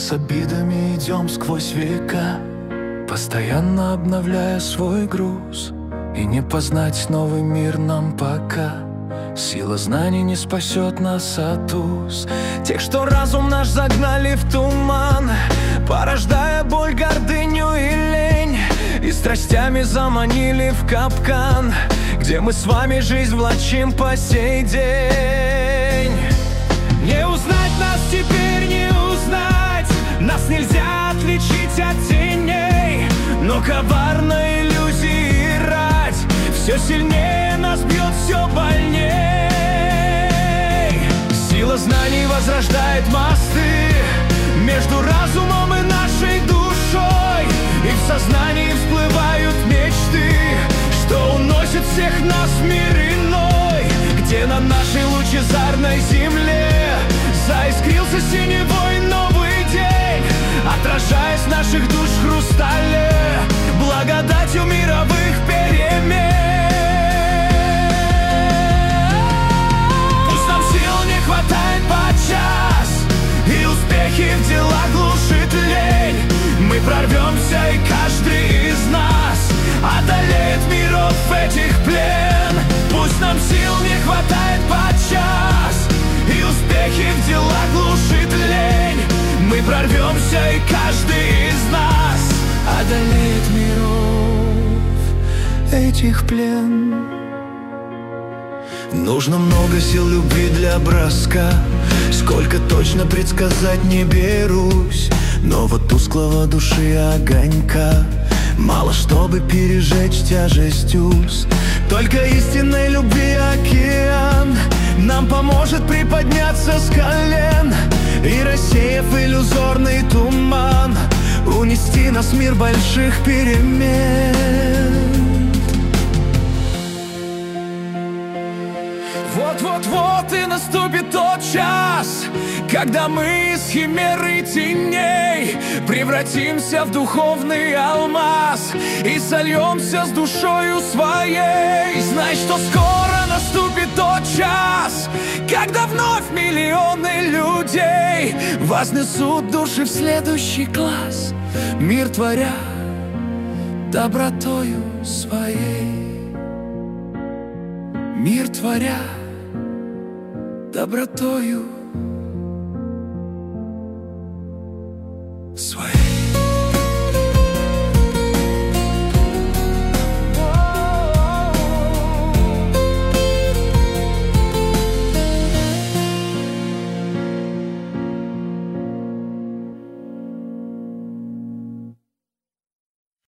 с обидами идем сквозь века, постоянно обновляя свой груз. И не познать новый мир нам пока. Сила знаний не спасет нас от уз тех, что разум наш загнали в туман, порождая боль, гордыню и лень, и страстями заманили в капкан, где мы с вами жизнь влачим по сей день. Не узнать нас теперь, не узнать. Нас нельзя отличить от теней, но коварной иллюзии рать все сильнее нас бьет, все больней. Сила знаний возрождает мосты между разумом и нашей душой, и в сознании всплывают мечты, что уносит всех нас в мир иной, где на нашей лучезарной земле заискрился синевой новый день, отражаясь в наших душ в хрустале благодатью мировых перемен. Пусть нам сил не хватает подчас, и успехи в делах глушит лень, мы прорвемся, и каждый из нас одолеет миров этих плен. Пусть нам сил не хватает подчас, и успехи в делах глушит лень, мы прорвемся, и каждый из нас одолеет миров этих плен. Нужно много сил любви для броска, сколько точно предсказать не берусь, но вот тусклого души огонька мало, чтобы пережечь тяжесть уз. Только истинной любви океан нам поможет приподняться с колен, и, рассеяв иллюзорный туман, унести нас в мир больших перемен. Вот-вот-вот и наступит тот час, когда мы из химеры теней превратимся в духовный алмаз и сольемся с душою своей. Знай, что скоро наступит тот час, когда вновь миллионы людей вознесут души в следующий класс, мир творя добротою своей. Мир творя добротою